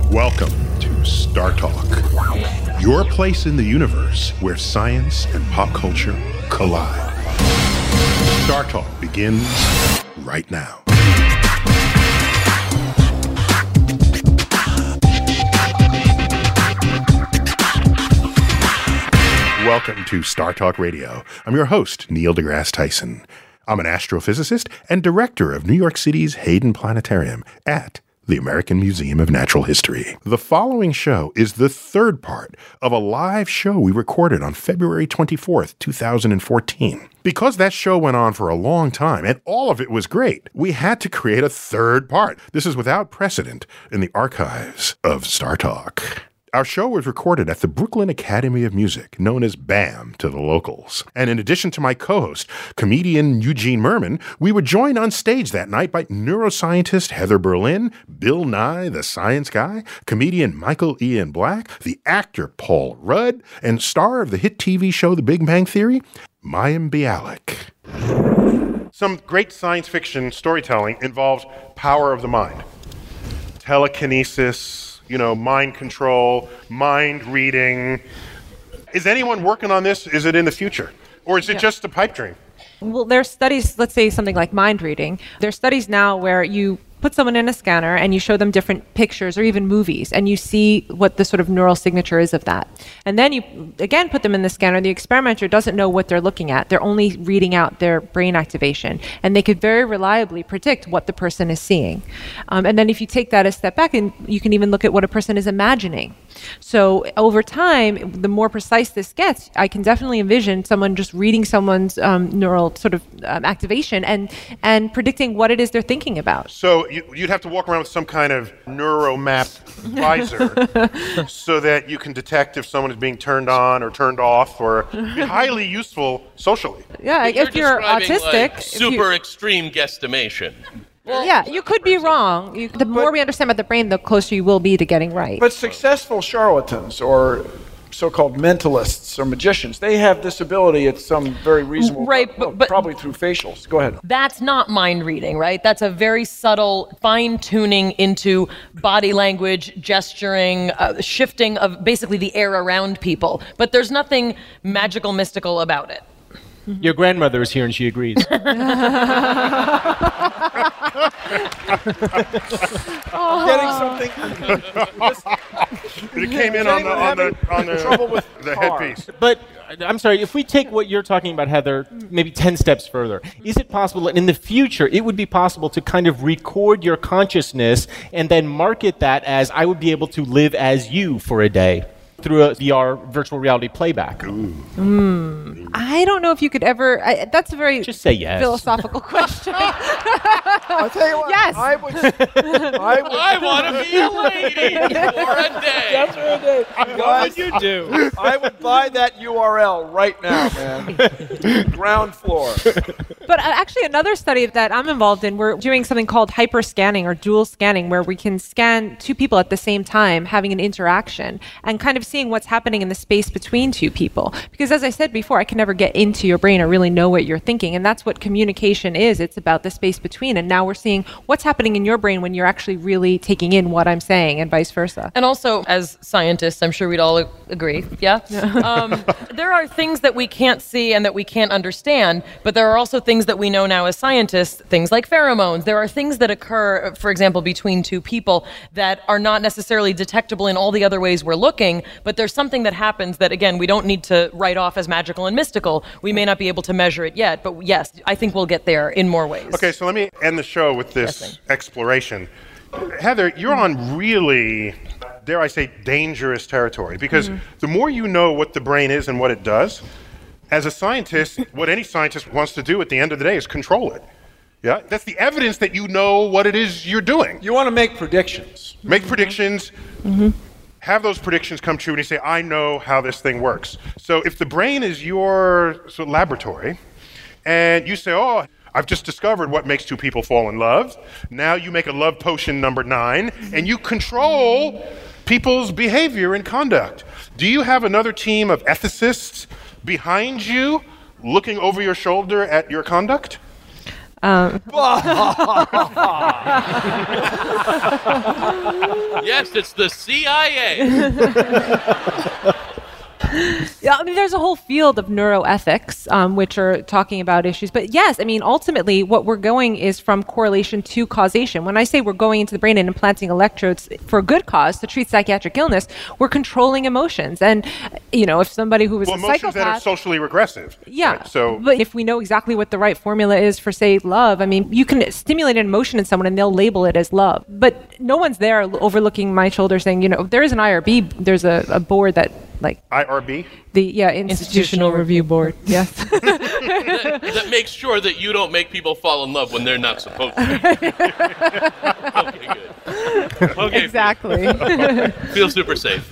Welcome to Star Talk, your place in the universe where science and pop culture collide. Star Talk begins right now. Welcome to Star Talk Radio. I'm your host, Neil deGrasse Tyson. I'm an astrophysicist and director of New York City's Hayden Planetarium at the American Museum of Natural History. The following show is the third part of a live show we recorded on February 24th, 2014. Because that show went on for a long time and all of it was great, we had to create a third part. This is without precedent in the archives of Star Talk. Our show was recorded at the Brooklyn Academy of Music, known as BAM to the locals. And in addition to my co-host, comedian Eugene Merman, we were joined on stage that night by neuroscientist Heather Berlin, Bill Nye, the science guy, comedian Michael Ian Black, the actor Paul Rudd, and star of the hit TV show The Big Bang Theory, Mayim Bialik. Some great science fiction storytelling involves power of the mind, telekinesis, mind control, mind reading. Is anyone working on this? Is it in the future? Or is it just a pipe dream? Well, there's studies, let's say something like mind reading. There's studies now where you put someone in a scanner and you show them different pictures or even movies and you see what the sort of neural signature is of that. And then you, again, put them in the scanner. The experimenter doesn't know what they're looking at. They're only reading out their brain activation. And they could very reliably predict what the person is seeing. And then if you take that a step back, and you can even look at what a person is imagining. So over time, the more precise this gets, I can definitely envision someone just reading someone's neural sort of activation and predicting what it is they're thinking about. So you'd have to walk around with some kind of neuromap visor so that you can detect if someone is being turned on or turned off, or highly useful socially. Yeah, if you're autistic. Like super extreme guesstimation. Well, yeah, you could be wrong. The more we understand about the brain, the closer you will be to getting right. But successful charlatans or so-called mentalists or magicians, they have this ability at some very reasonable but probably through facials. Go ahead. That's not mind reading, right? That's a very subtle fine-tuning into body language, gesturing, shifting of basically the air around people. But there's nothing magical, mystical about it. Your grandmother is here and she agrees. It came in on the headpiece. But I'm sorry, if we take what you're talking about, Heather, maybe 10 steps further, is it possible that in the future it would be possible to kind of record your consciousness and then market that as I would be able to live as you for a day through a VR virtual reality playback? I don't know if you could ever. That's a very just say yes. Philosophical question. I'll tell you what. Yes. I want to be a lady for a day. That's for a day. What would you do? I would buy that URL right now, man. Ground floor. But actually, another study that I'm involved in, we're doing something called hyperscanning or dual scanning, where we can scan two people at the same time, having an interaction, and kind of seeing what's happening in the space between two people. Because as I said before, I can never get into your brain or really know what you're thinking. And that's what communication is. It's about the space between. And now we're seeing what's happening in your brain when you're actually really taking in what I'm saying, and vice versa. And also, as scientists, I'm sure we'd all agree, yeah? There are things that we can't see and that we can't understand, but there are also things that we know now as scientists, things like pheromones. There are things that occur, for example, between two people that are not necessarily detectable in all the other ways we're looking, but there's something that happens that, again, we don't need to write off as magical and mystical. We may not be able to measure it yet, but yes, I think we'll get there in more ways. Okay, so let me end the show with this exploration. Heather, you're on really, dare I say, dangerous territory, because the more you know what the brain is and what it does, as a scientist, what any scientist wants to do at the end of the day is control it. Yeah, that's the evidence that you know what it is you're doing. You want to make predictions. Make predictions. Have those predictions come true, and you say, I know how this thing works. So if the brain is your laboratory, and you say, oh, I've just discovered what makes two people fall in love. Now you make a love potion number 9, and you control people's behavior and conduct. Do you have another team of ethicists behind you looking over your shoulder at your conduct? Yes, it's the CIA. Yeah, I mean, there's a whole field of neuroethics, which are talking about issues. But yes, I mean, ultimately, what we're going is from correlation to causation. When I say we're going into the brain and implanting electrodes for a good cause to treat psychiatric illness, we're controlling emotions. And, if somebody who was a emotions that are psychopath... socially regressive. Yeah. Right? So, but if we know exactly what the right formula is for, say, love, I mean, you can stimulate an emotion in someone and they'll label it as love. But no one's there overlooking my shoulder saying, there is an IRB, there's a board that, IRB? The Institutional Review Board. Yes. that makes sure that you don't make people fall in love when they're not supposed to. Okay, good. Okay, Exactly. Feel super safe.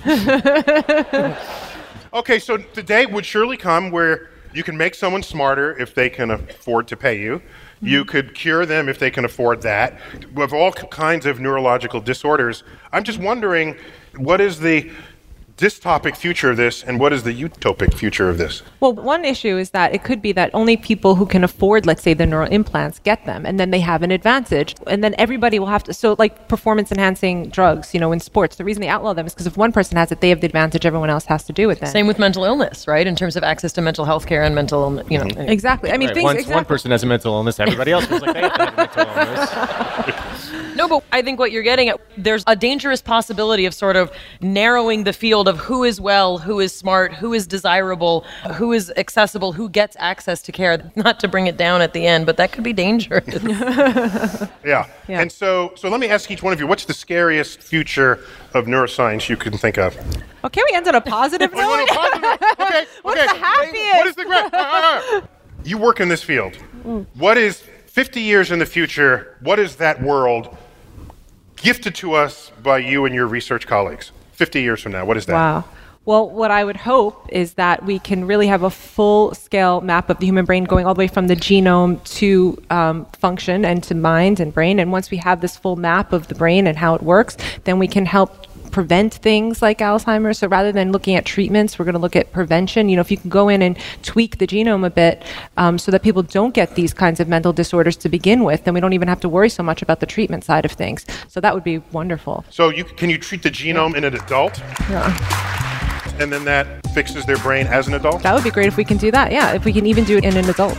Okay, so the day would surely come where you can make someone smarter if they can afford to pay you. You could cure them if they can afford that. We have all kinds of neurological disorders. I'm just wondering, what is the dystopic future of this, and what is the utopic future of this? Well, one issue is that it could be that only people who can afford, let's say, the neural implants get them, and then they have an advantage. And then everybody will have to, so like performance-enhancing drugs, in sports, the reason they outlaw them is because if one person has it, they have the advantage, everyone else has to do it then. Same with mental illness, right? In terms of access to mental health care and mental illness, Exactly. I mean, Once one person has a mental illness, everybody else feels like they have to have a mental illness. No, but I think what you're getting at, there's a dangerous possibility of sort of narrowing the field of who is well, who is smart, who is desirable, who is accessible, who gets access to care. Not to bring it down at the end, but that could be dangerous. Yeah. And so let me ask each one of you, what's the scariest future of neuroscience you can think of? Oh, can we end on a positive note? Okay. What's the happiest? What is the great? You work in this field. What is 50 years in the future? What is that world gifted to us by you and your research colleagues? 50 years from now, what is that? Wow. Well, what I would hope is that we can really have a full-scale map of the human brain going all the way from the genome to function and to mind and brain. And once we have this full map of the brain and how it works, then we can help prevent things like Alzheimer's. So rather than looking at treatments, we're going to look at prevention. If you can go in and tweak the genome a bit so that people don't get these kinds of mental disorders to begin with, then we don't even have to worry so much about the treatment side of things. So that would be wonderful. So can you treat the genome in an adult? Yeah. And then that fixes their brain as an adult? That would be great if we can do that. Yeah, if we can even do it in an adult.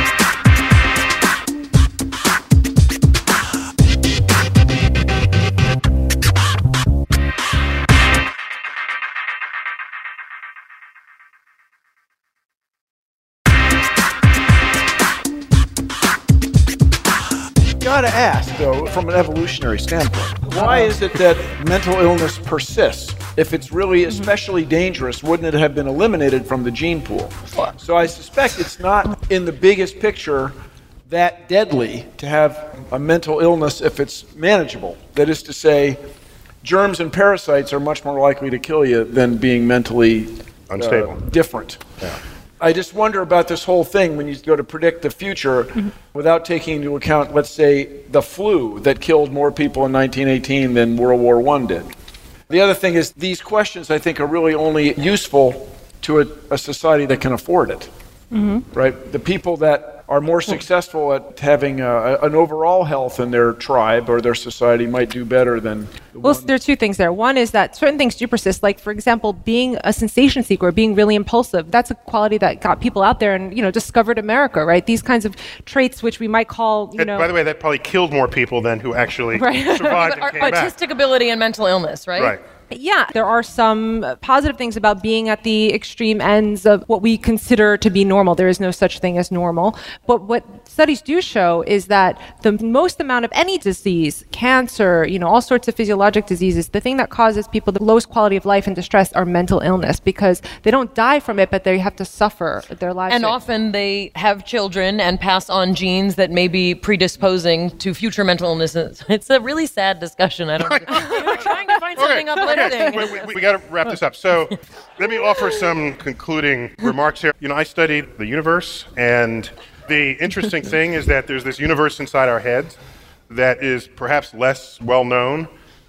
Gotta ask, though, from an evolutionary standpoint, why is it that mental illness persists? If it's really especially dangerous, wouldn't it have been eliminated from the gene pool? So I suspect it's not in the biggest picture that deadly to have a mental illness if it's manageable. That is to say, germs and parasites are much more likely to kill you than being mentally unstable, different. Yeah. I just wonder about this whole thing when you go to predict the future without taking into account, let's say, the flu that killed more people in 1918 than World War I did. The other thing is these questions, I think, are really only useful to a society that can afford it. Right? The people that are more successful at having an overall health in their tribe or their society might do better than Well, there are two things there. One is that certain things do persist, like, for example, being a sensation seeker, being really impulsive. That's a quality that got people out there and, discovered America, right? These kinds of traits, which we might call, By the way, that probably killed more people than who actually survived and came back. Artistic ability and mental illness, right? Right. Yeah, there are some positive things about being at the extreme ends of what we consider to be normal. There is no such thing as normal. But what studies do show is that the most amount of any disease, cancer, all sorts of physiologic diseases, the thing that causes people the lowest quality of life and distress are mental illness, because they don't die from it, but they have to suffer their lives. And often they have children and pass on genes that may be predisposing to future mental illnesses. It's a really sad discussion. We're trying to find something uplifting. We got to wrap this up. So let me offer some concluding remarks here. I studied the universe, and the interesting thing is that there's this universe inside our heads that is perhaps less well known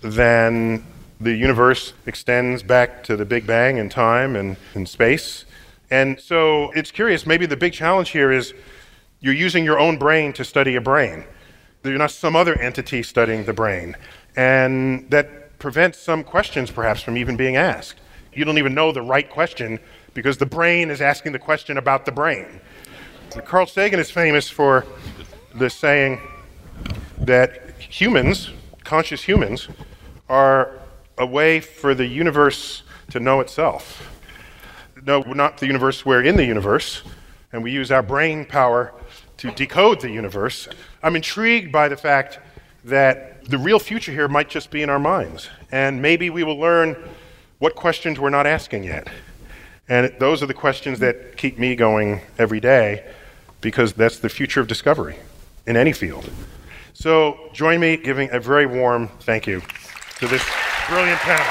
than the universe extends back to the Big Bang in time and in space. And so it's curious, maybe the big challenge here is You're using your own brain to study a brain. You're not some other entity studying the brain. And that prevents some questions perhaps from even being asked. You don't even know the right question because the brain is asking the question about the brain. Carl Sagan is famous for the saying that humans, conscious humans, are a way for the universe to know itself. No, we're not the universe, we're in the universe, and we use our brain power to decode the universe. I'm intrigued by the fact that the real future here might just be in our minds, and maybe we will learn what questions we're not asking yet. And those are the questions that keep me going every day, because that's the future of discovery in any field. So join me giving a very warm thank you to this brilliant panel.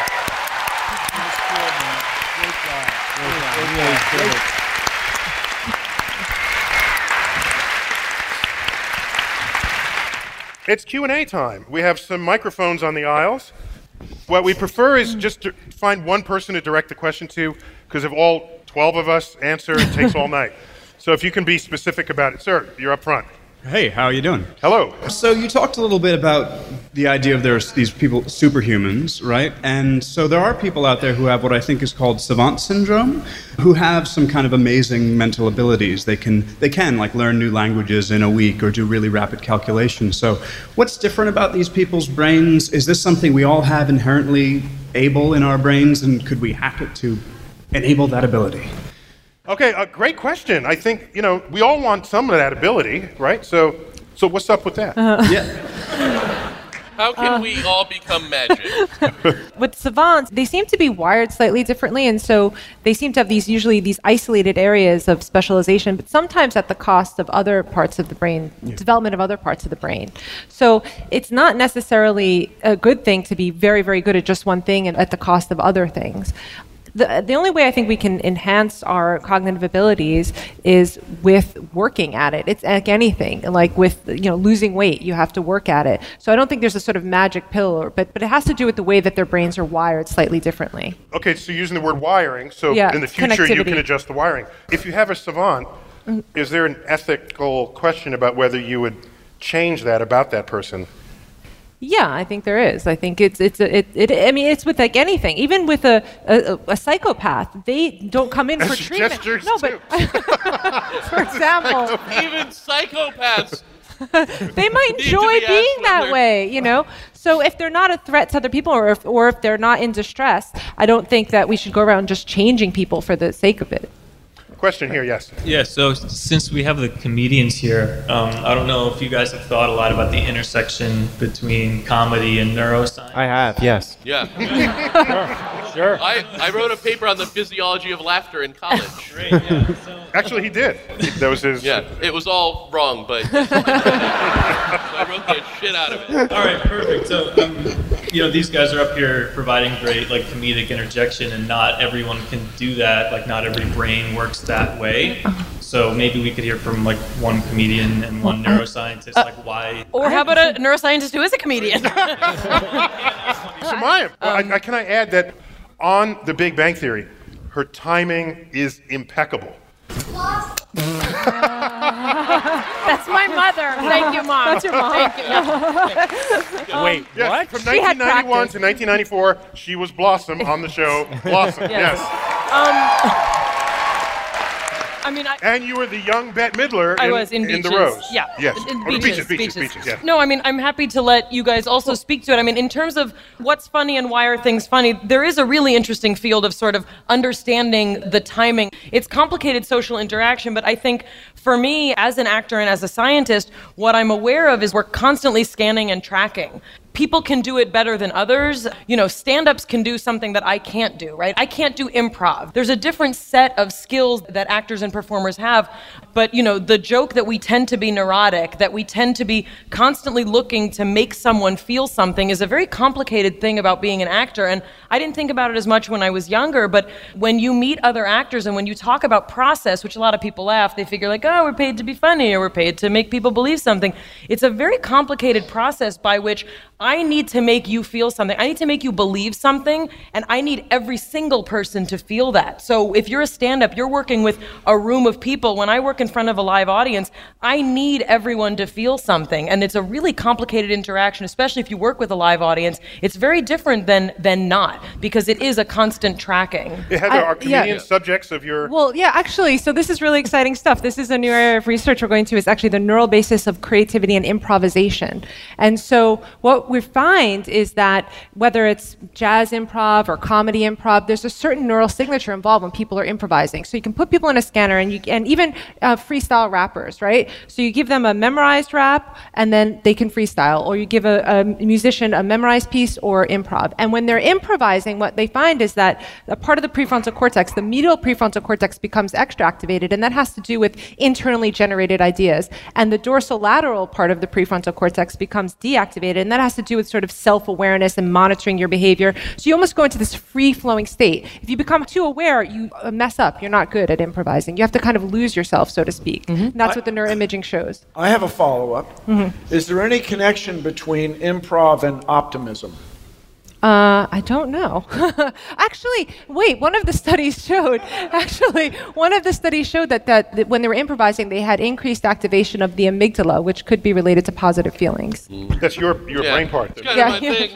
It's Q&A time. We have some microphones on the aisles. What we prefer is just to find one person to direct the question to, because if all 12 of us answer, it takes all night. So if you can be specific about it. Sir, you're up front. Hey, how are you doing? Hello. So you talked a little bit about the idea of there's these people, superhumans, right? And so there are people out there who have what I think is called savant syndrome, who have some kind of amazing mental abilities. They can like learn new languages in a week or do really rapid calculations. So what's different about these people's brains? Is this something we all have inherently able in our brains, and could we hack it to enable that ability? Okay, a great question. I think, we all want some of that ability, right? So what's up with that? Yeah. How can we all become magic? With savants, they seem to be wired slightly differently, and so they seem to have usually these isolated areas of specialization, but sometimes at the cost of other parts of the brain, development of other parts of the brain. So it's not necessarily a good thing to be very, very good at just one thing and at the cost of other things. The only way I think we can enhance our cognitive abilities is with working at it. It's like anything, like with losing weight, you have to work at it. So I don't think there's a sort of magic pill, but it has to do with the way that their brains are wired slightly differently. Okay, so using the word wiring, so in the future you can adjust the wiring. If you have a savant, is there an ethical question about whether you would change that about that person? Yeah, I think there is. I think it's with like anything. Even with a psychopath, they don't come in for treatment. Gestures no, but for example, Even psychopaths. they might enjoy being that way, So if they're not a threat to other people, or if they're not in distress, I don't think that we should go around just changing people for the sake of it. Question here, yes. Yeah, so since we have the comedians here, I don't know if you guys have thought a lot about the intersection between comedy and neuroscience. I have, yes. Yeah. Sure. I wrote a paper on the physiology of laughter in college. Great, yeah. So, Actually, he did. That was his... Yeah, it was all wrong, but I wrote the shit out of it. all right, perfect. So, these guys are up here providing great, comedic interjection, and not everyone can do that. Not every brain works that way. So maybe we could hear from one comedian and one neuroscientist, why. Or how about a neuroscientist who is a comedian? Can I add that on The Big Bang Theory, her timing is impeccable. That's my mother. Thank you, Mom. That's your mom. Thank you. Wait, Yes, what? from She had 1991 practice. to 1994, she was Blossom on the show. Blossom, yes. And you were the young Bette Midler I was in Beaches. The Rose. Yeah. Yes. In Or Beaches. Beaches, yes. No, I'm happy to let you guys also speak to it. In terms of what's funny and why are things funny, there is a really interesting field of sort of understanding the timing. It's complicated social interaction, but I think for me, as an actor and as a scientist, what I'm aware of is we're constantly scanning and tracking. People can do it better than others. Stand-ups can do something that I can't do, right? I can't do improv. There's a different set of skills that actors and performers have. But, the joke that we tend to be neurotic, that we tend to be constantly looking to make someone feel something is a very complicated thing about being an actor. And I didn't think about it as much when I was younger, but when you meet other actors and when you talk about process, which a lot of people laugh, they figure we're paid to be funny or we're paid to make people believe something. It's a very complicated process by which I need to make you feel something. I need to make you believe something, and I need every single person to feel that. So if you're a stand-up, you're working with a room of people. When I work in front of a live audience, I need everyone to feel something, and it's a really complicated interaction, especially if you work with a live audience. It's very different than not, because it is a constant tracking. Heather, are comedians subjects of your... Well, yeah, actually, so this is really exciting stuff. This is a new area of research we're going to. Is actually the neural basis of creativity and improvisation. And so what we find is that whether it's jazz improv or comedy improv, there's a certain neural signature involved when people are improvising. So you can put people in a scanner, and even freestyle rappers, right? So you give them a memorized rap, and then they can freestyle, or you give a musician a memorized piece or improv. And when they're improvising, what they find is that a part of the prefrontal cortex, the medial prefrontal cortex, becomes extra activated, and that has to do with internally generated ideas. And the dorsolateral part of the prefrontal cortex becomes deactivated, and that has to do with sort of self-awareness and monitoring your behavior. So you almost go into this free-flowing state. If you become too aware, you mess up. You're not good at improvising. You have to kind of lose yourself, so to speak. And that's what the neuroimaging shows. I have a follow-up. Is there any connection between improv and optimism? I don't know. Actually, wait, one of the studies showed that when they were improvising, they had increased activation of the amygdala, which could be related to positive feelings. That's your brain part. It's kind of my thing.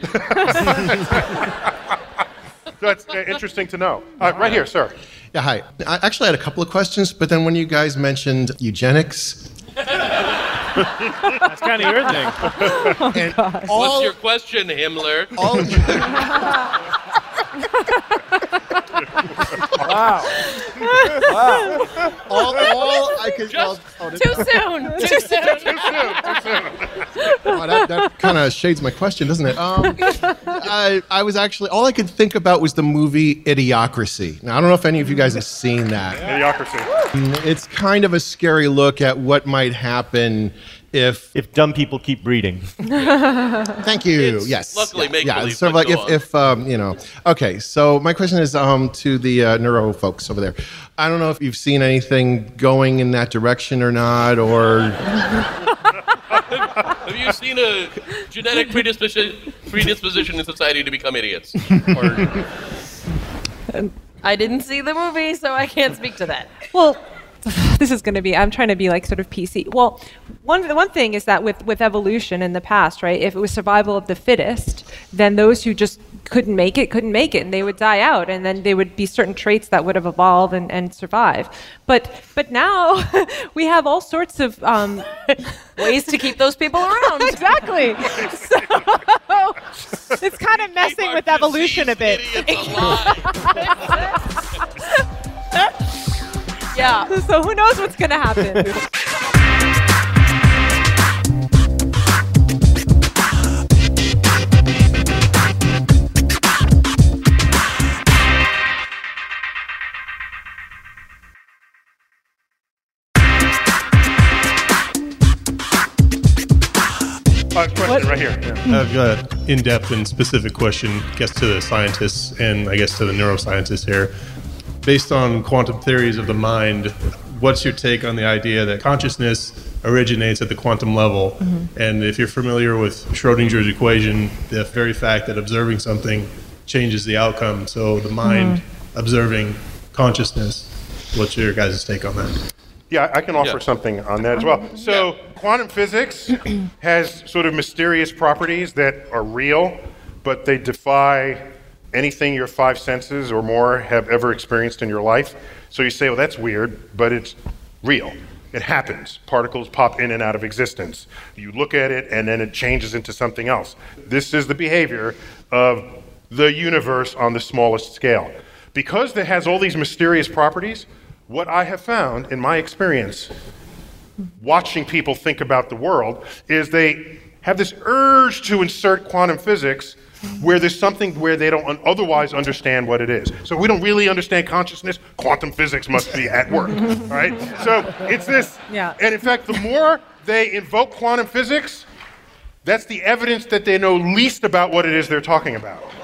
So that's interesting to know. Right here, sir. Yeah, hi. I actually had a couple of questions, but then when you guys mentioned eugenics... That's kind of your thing. What's your question, Himmler? Wow. All I could... Too soon. Oh, that kind of shades my question, doesn't it? I was actually... All I could think about was the movie Idiocracy. Now, I don't know if any of you guys have seen that. Idiocracy. It's kind of a scary look at what might happen if dumb people keep breeding. Thank you. It's yes. luckily make yeah. believe, Sort of but like go if you know. Okay. So my question is to the neuro folks over there. I don't know if you've seen anything going in that direction or not, or. Have you seen a genetic predisposition in society to become idiots? I didn't see the movie, so I can't speak to that. Well, this is going to be, I'm trying to be like sort of PC. Well, one thing is that with evolution in the past, right, if it was survival of the fittest, then those who just couldn't make it, and they would die out, and then there would be certain traits that would have evolved and survive. But now we have all sorts of ways to keep those people around. Exactly. So it's kind of messing with evolution a bit. Yeah. So who knows what's going to happen? Question right here. Yeah. I've got an in-depth and specific question, I guess, to the scientists and I guess to the neuroscientists here. Based on quantum theories of the mind, what's your take on the idea that consciousness originates at the quantum level? Mm-hmm. And if you're familiar with Schrodinger's equation, the very fact that observing something changes the outcome. So the mind observing consciousness, what's your guys' take on that? Yeah, I can offer something on that as well. So quantum physics has sort of mysterious properties that are real, but they defy anything your five senses or more have ever experienced in your life. So you say, well, that's weird, but it's real. It happens. Particles pop in and out of existence. You look at it, and then it changes into something else. This is the behavior of the universe on the smallest scale. Because it has all these mysterious properties, what I have found in my experience watching people think about the world is they have this urge to insert quantum physics where there's something where they don't otherwise understand what it is. So we don't really understand consciousness, quantum physics must be at work, right? So it's this, and in fact, the more they invoke quantum physics, that's the evidence that they know least about what it is they're talking about.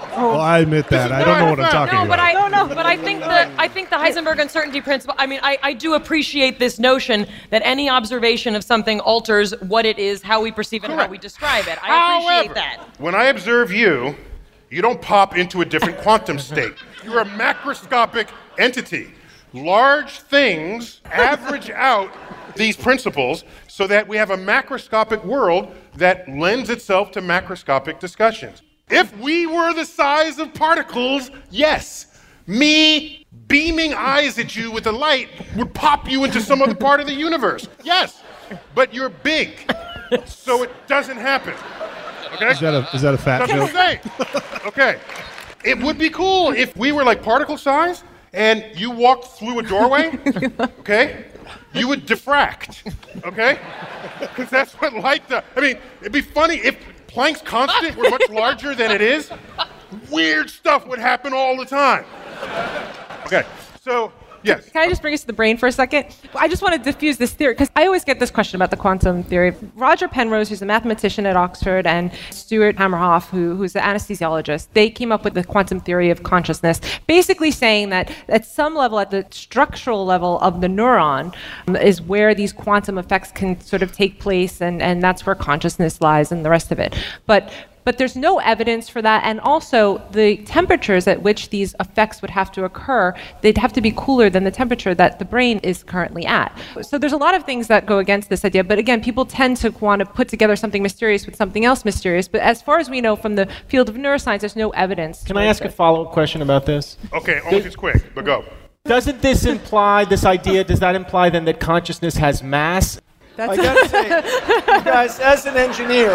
Well, I admit that. I don't know what I'm talking No, about. but I think the Heisenberg uncertainty principle. I mean, I do appreciate this notion that any observation of something alters what it is, how we perceive it, and how we describe it. I appreciate However, that. when I observe you, you don't pop into a different quantum state. You're a macroscopic entity. Large things average out these principles so that we have a macroscopic world that lends itself to macroscopic discussions. If we were the size of particles, yes, me beaming eyes at you with a light would pop you into some other part of the universe. Yes, but you're big, so it doesn't happen. Okay? Is that a fat That's joke? what I'm saying. Okay. It would be cool if we were like particle size and you walked through a doorway, okay? You would diffract, okay? Because that's what light does. I mean, it'd be funny if Planck's constant were much larger than it is. Weird stuff would happen all the time. Okay, so, yes. Can I just bring us to the brain for a second? I just want to diffuse this theory, because I always get this question about the quantum theory. Roger Penrose, who's a mathematician at Oxford, and Stuart Hamerhoff, who's an anesthesiologist, they came up with the quantum theory of consciousness, basically saying that at some level, at the structural level of the neuron, is where these quantum effects can sort of take place, and that's where consciousness lies and the rest of it. But there's no evidence for that, and also the temperatures at which these effects would have to occur, they'd have to be cooler than the temperature that the brain is currently at. So there's a lot of things that go against this idea, but again, people tend to want to put together something mysterious with something else mysterious, but as far as we know from the field of neuroscience, there's no evidence. Can I ask a follow-up question about this? Okay, only if it's quick, but go. Doesn't this imply, this idea, does that imply then that consciousness has mass? I gotta say, you guys, as an engineer,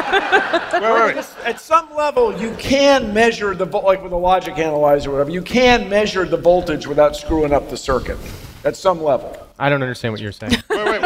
at some level, you can measure like with a logic analyzer or whatever, you can measure the voltage without screwing up the circuit. At some level. I don't understand what you're saying. Wait.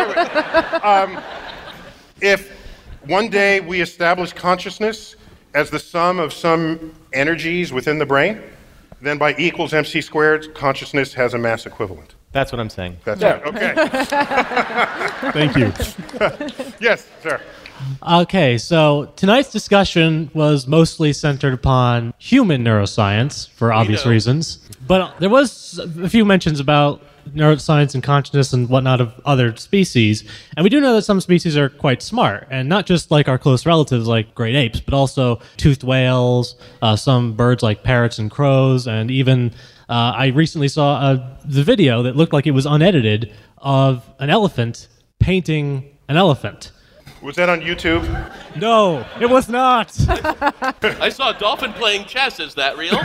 If one day we establish consciousness as the sum of some energies within the brain, then by E equals MC squared, consciousness has a mass equivalent. That's what I'm saying. That's right. Okay. Thank you. Yes, sir. Okay, so tonight's discussion was mostly centered upon human neuroscience for obvious reasons, but there was a few mentions about neuroscience and consciousness and whatnot of other species, and we do know that some species are quite smart, and not just like our close relatives like great apes, but also toothed whales, some birds like parrots and crows, and even I recently saw the video that looked like it was unedited of an elephant painting an elephant. Was that on YouTube? No, it was not. I saw a dolphin playing chess. Is that real?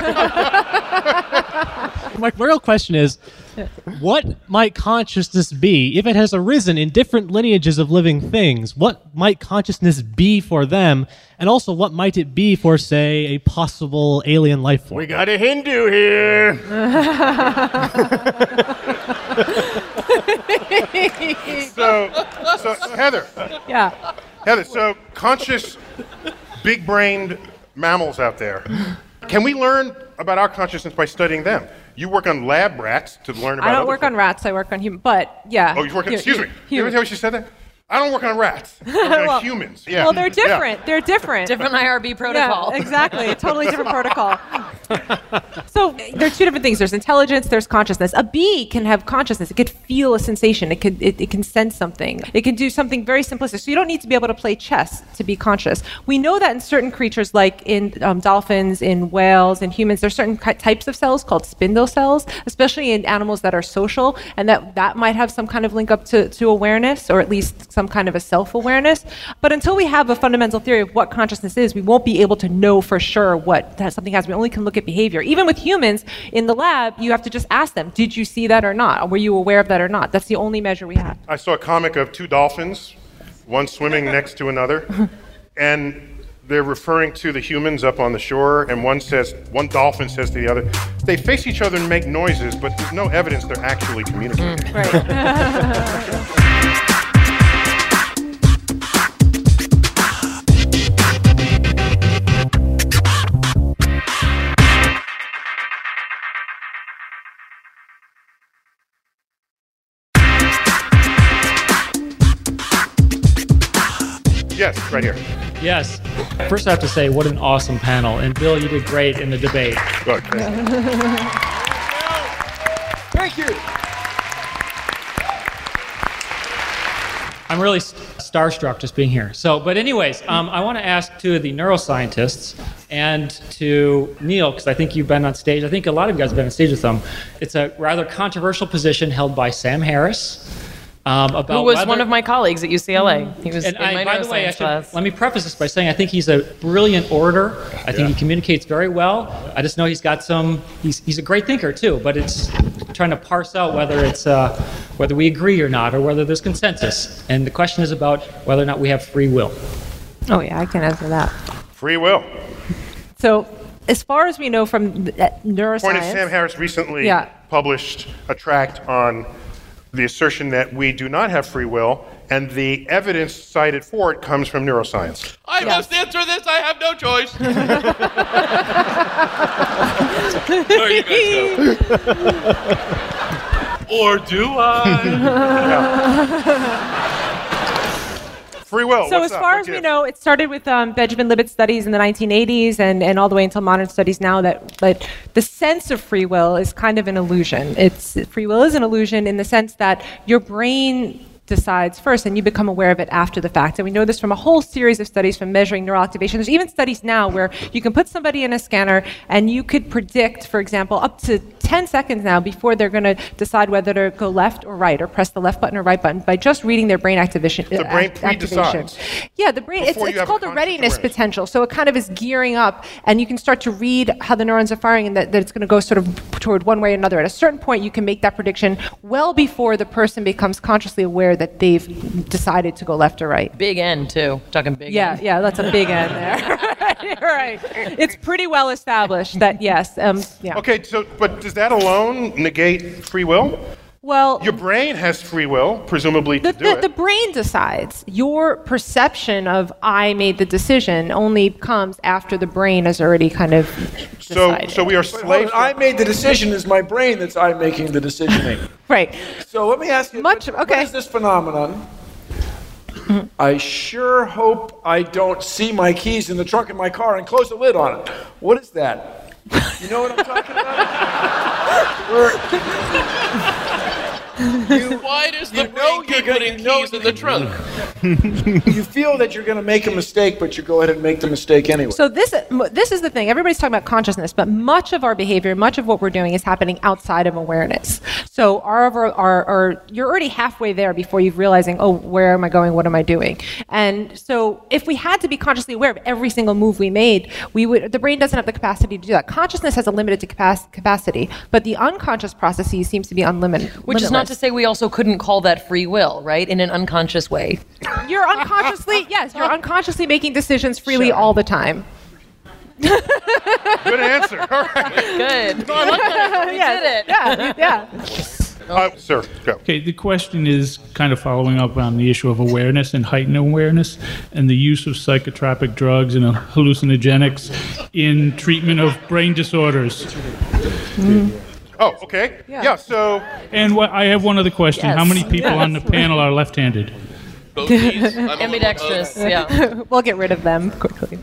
My real question is, what might consciousness be if it has arisen in different lineages of living things? What might consciousness be for them? And also, what might it be for, say, a possible alien life form? We got a Hindu here. So Heather. Yeah. Heather, so conscious, big-brained mammals out there. Can we learn about our consciousness by studying them? You work on lab rats to learn about I don't other work things. on rats, I work on humans, but yeah. Oh, you work on, excuse me. You ever hear what she said that? I don't work on rats. I work on Well- humans. Yeah. Well, they're different. Yeah. They're different. Different IRB protocol. Yeah, exactly. A totally different protocol. So there are two different things. There's intelligence, there's consciousness. A bee can have consciousness. It could feel a sensation. It can sense something. It can do something very simplistic. So you don't need to be able to play chess to be conscious. We know that in certain creatures, like in dolphins, in whales, in humans, there's certain types of cells called spindle cells, especially in animals that are social, and that might have some kind of link up to awareness, or at least some kind of a self-awareness. But until we have a fundamental theory of what consciousness is, we won't be able to know for sure what that something has. We only can look at behavior. Even with humans in the lab, you have to just ask them, did you see that or not? Were you aware of that or not? That's the only measure we have. I saw a comic of two dolphins, one swimming next to another, and they're referring to the humans up on the shore, and one dolphin says to the other, they face each other and make noises, but there's no evidence they're actually communicating. Right. Yes, right here. Yes. First, I have to say, what an awesome panel. And Bill, you did great in the debate. Good. Thank you. I'm really starstruck just being here. But anyways, I want to ask two of the neuroscientists and to Neil, because I think you've been on stage. I think a lot of you guys have been on stage with them. It's a rather controversial position held by Sam Harris. About who was one of my colleagues at UCLA. He was in my by the way, neuroscience class. let me preface this by saying I think he's a brilliant orator. I think he communicates very well. I just know he's got he's a great thinker too, but it's trying to parse out whether we agree or not, or whether there's consensus. And the question is about whether or not we have free will. Oh yeah, I can answer that. Free will. So, as far as we know from neuroscience, Point is, Sam Harris recently published a tract on the assertion that we do not have free will, and the evidence cited for it comes from neuroscience. I must answer this. I have no choice. There you guys go. Or do I? Free will. So as far as we know, it started with Benjamin Libet's studies in the 1980s and all the way until modern studies now that the sense of free will is kind of an illusion. Free will is an illusion in the sense that your brain decides first and you become aware of it after the fact. And we know this from a whole series of studies from measuring neural activation. There's even studies now where you can put somebody in a scanner and you could predict, for example, up to 10 seconds now before they're going to decide whether to go left or right or press the left button or right button by just reading their brain activation. The brain pre-decides. Yeah, the brain, it's called the readiness potential. So it kind of is gearing up and you can start to read how the neurons are firing and that it's going to go sort of toward one way or another. At a certain point, you can make that prediction well before the person becomes consciously aware that they've decided to go left or right. Big N, too. Talking big N. Yeah, that's a big N there. You're right. It's pretty well established that, yes. Yeah. Okay, but does that alone negate free will? Well, your brain has free will, presumably, to do it. The brain decides. Your perception of I made the decision only comes after the brain has already kind of decided. So we are slaves. I made the decision is my brain that's I making the decisioning. Right. So let me ask you, what is this phenomenon? I sure hope I don't see my keys in the trunk of my car and close the lid on it. What is that? You know what I'm talking about? Why does the brain keep putting keys in the trunk? You feel that you're going to make a mistake, but you go ahead and make the mistake anyway. So this is the thing. Everybody's talking about consciousness, but much of our behavior, much of what we're doing is happening outside of awareness. So you're already halfway there before you're realizing, oh, where am I going? What am I doing? And so if we had to be consciously aware of every single move we made, the brain doesn't have the capacity to do that. Consciousness has a limited capacity, but the unconscious processes seems to be unlimited. Which is not to say we also couldn't call that free will, right? In an unconscious way. You're unconsciously making decisions freely all the time. Good answer. All right. Good. No, I like that. We did it. Yeah. Sir, go. Okay, the question is kind of following up on the issue of awareness and heightened awareness and the use of psychotropic drugs and hallucinogenics in treatment of brain disorders. Oh, okay. Yeah, so... And I have one other question. Yes. How many people on the panel are left-handed? Both knees. Ambidextrous, yeah. We'll get rid of them quickly.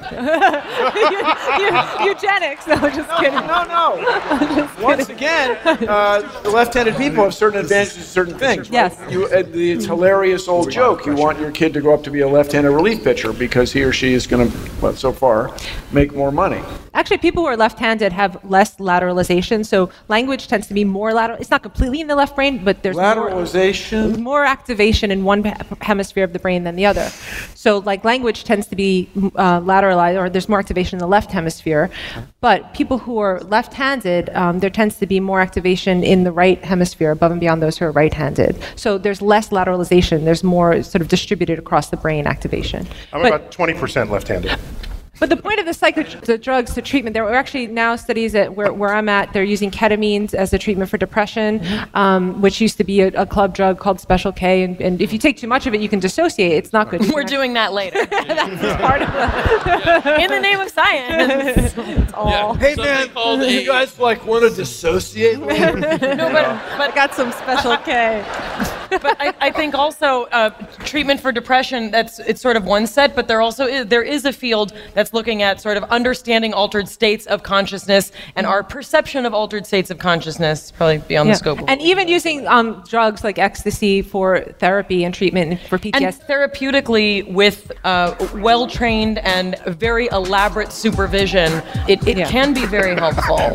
Eugenics. No, just kidding. No. Once again, the left-handed people have certain advantages to certain things. Right? Yes. It's hilarious old joke. You want your kid to grow up to be a left-handed relief pitcher because he or she is going to, so far, make more money. Actually, people who are left-handed have less lateralization, so language tends to be more lateral. It's not completely in the left brain, but there's more activation in one hemisphere of the brain than the other. So like language tends to be lateralized, or there's more activation in the left hemisphere. But people who are left-handed, there tends to be more activation in the right hemisphere above and beyond those who are right-handed. So there's less lateralization. There's more sort of distributed across the brain activation. I'm about 20% left-handed. But the point of the drugs to treatment, there are actually now studies at where I'm at, they're using ketamines as a treatment for depression, which used to be a club drug called Special K. And if you take too much of it, you can dissociate. It's not good. We're doing that later. That's part of In the name of science. It's all. Hey, man, you guys want to dissociate? No, but I got some Special K. But I think also treatment for depression, it's sort of one set, but there is a field that's looking at sort of understanding altered states of consciousness and our perception of altered states of consciousness, probably beyond the scope of and even using drugs like ecstasy for therapy and treatment for PTSD. And therapeutically with well-trained and very elaborate supervision, it can be very helpful.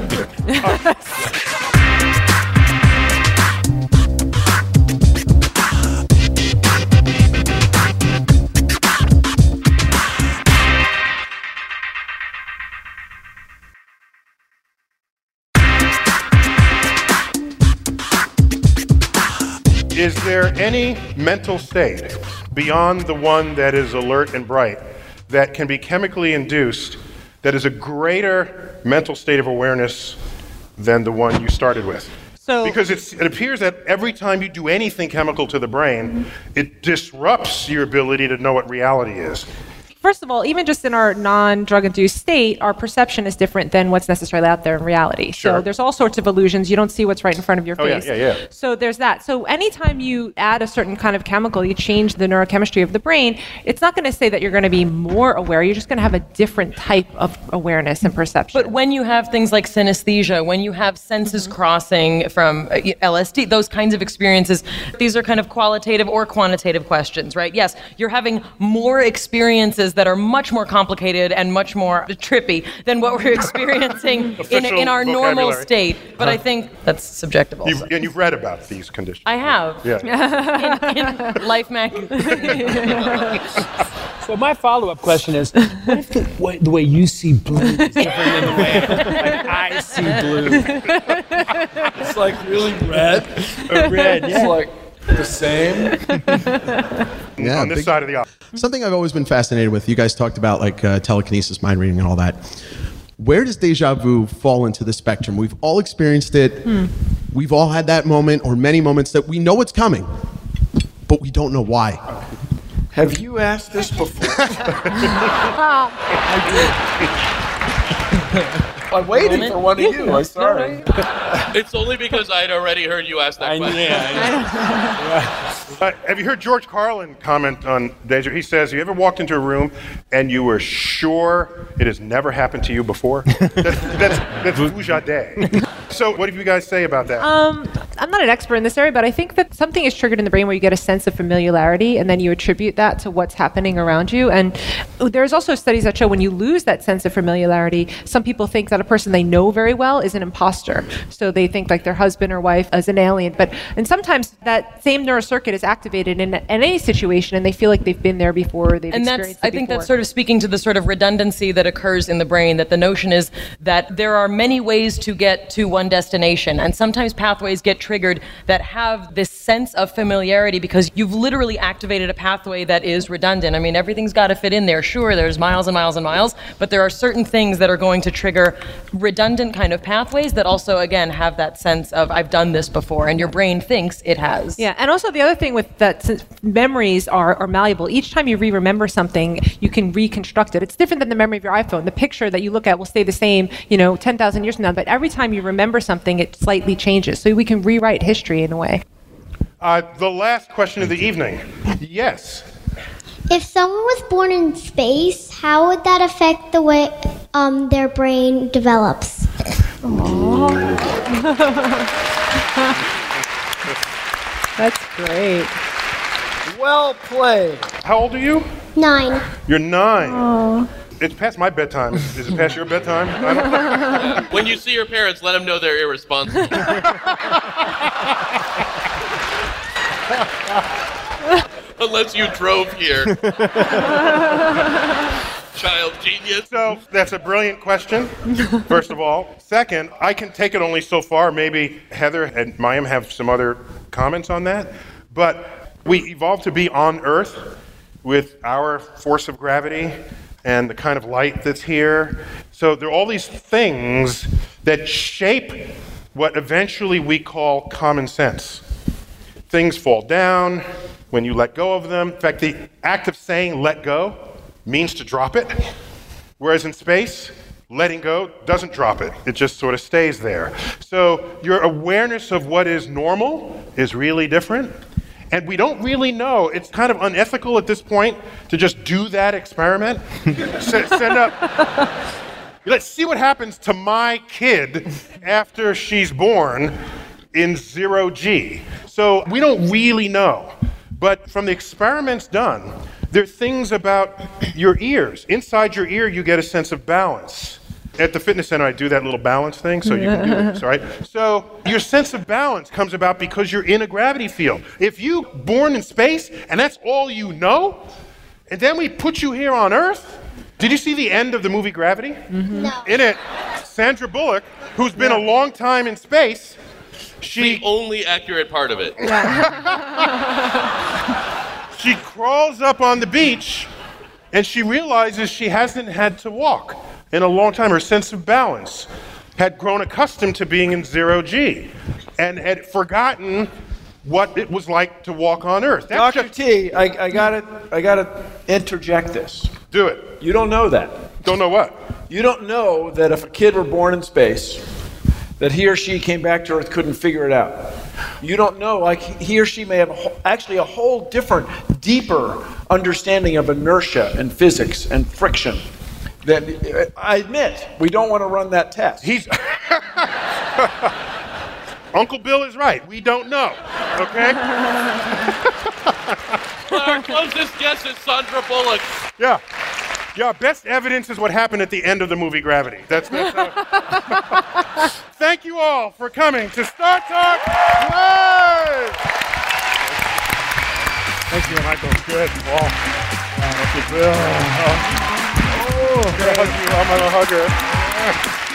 Is there any mental state beyond the one that is alert and bright that can be chemically induced that is a greater mental state of awareness than the one you started with? Because it appears that every time you do anything chemical to the brain, it disrupts your ability to know what reality is. First of all, even just in our non-drug-induced state, our perception is different than what's necessarily out there in reality. Sure. So there's all sorts of illusions. You don't see what's right in front of your face. Yeah. So there's that. So anytime you add a certain kind of chemical, you change the neurochemistry of the brain, it's not going to say that you're going to be more aware. You're just going to have a different type of awareness and perception. But when you have things like synesthesia, when you have senses crossing from LSD, those kinds of experiences, these are kind of qualitative or quantitative questions, right? Yes, you're having more experiences that are much more complicated and much more trippy than what we're experiencing in our normal state. But I think that's subjective also. And you've read about these conditions. I have. Yeah. in Life magazine. So my follow-up question is, what if the way you see blue is different than the way I see blue? It's like really red. Red, yeah. It's like the same. On this side of the aisle. Something I've always been fascinated with, you guys talked about like telekinesis, mind reading, and all that. Where does deja vu fall into the spectrum? We've all experienced it. We've all had that moment or many moments that we know it's coming, but we don't know why. Have you asked this before? I'm waiting for one of you. I'm sorry. It's only because I'd already heard you ask that question. Have you heard George Carlin comment on deja vu? He says, you ever walked into a room and you were sure it has never happened to you before? That's Vujade. So what do you guys say about that? I'm not an expert in this area, but I think that something is triggered in the brain where you get a sense of familiarity and then you attribute that to what's happening around you. And there's also studies that show when you lose that sense of familiarity, some people think that a person they know very well is an imposter. So they think like their husband or wife is an alien. And sometimes that same neurocircuit is activated in any situation and they feel like they've been there before, they've experienced it I think before. that's sort of speaking to the sort of redundancy that occurs in the brain, that the notion is that there are many ways to get to one destination, and sometimes pathways get triggered that have this sense of familiarity because you've literally activated a pathway that is redundant. I mean, everything's got to fit in there. Sure, there's miles and miles and miles, but there are certain things that are going to trigger redundant kind of pathways that also, again, have that sense of I've done this before, and your brain thinks it has. Yeah, and also the other thing with that, since memories are malleable, each time you remember something, you can reconstruct it. It's different than the memory of your iPhone. The picture that you look at will stay the same, 10,000 years from now, but every time you remember something, it slightly changes. So we can rewrite history in a way. The last question of the evening. Yes. If someone was born in space, how would that affect the way their brain develops? That's great. Well played. How old are you? 9. You're 9. Oh. It's past my bedtime. Is it past your bedtime? I don't know. When you see your parents, let them know they're irresponsible. Unless you drove here. Child genius. So that's a brilliant question, first of all. Second, I can take it only so far. Maybe Heather and Mayim have some other comments on that. But we evolved to be on Earth with our force of gravity and the kind of light that's here. So there are all these things that shape what eventually we call common sense. Things fall down when you let go of them. In fact, the act of saying let go means to drop it, whereas in space, letting go doesn't drop it. It just sort of stays there. So your awareness of what is normal is really different, And we don't really know. It's kind of unethical at this point to just do that experiment. Send up. Let's see what happens to my kid after she's born in 0G. So we don't really know. But from the experiments done, there are things about your ears. Inside your ear, you get a sense of balance. At the fitness center, I do that little balance thing, so you can do this, all right? So your sense of balance comes about because you're in a gravity field. If you're born in space, and that's all you know, and then we put you here on Earth. Did you see the end of the movie Gravity? Mm-hmm. No. In it, Sandra Bullock, who's been a long time in space, the only accurate part of it. She crawls up on the beach, and she realizes she hasn't had to walk in a long time. Her sense of balance had grown accustomed to being in 0G and had forgotten what it was like to walk on Earth. Dr. T, I gotta interject this. Do it. You don't know that. Don't know what? You don't know that if a kid were born in space, that he or she came back to Earth, couldn't figure it out. You don't know, like he or she may have actually a whole different, deeper understanding of inertia and physics and friction. That I admit, we don't want to run that test. Uncle Bill is right. We don't know. Okay? Our closest guess is Sandra Bullock. Yeah. Yeah, best evidence is what happened at the end of the movie Gravity. That's Thank you all for coming to Star Talk Live! Thank you, Michael. Good. Wow. Uncle Bill. Oh, God, I'm a hugger.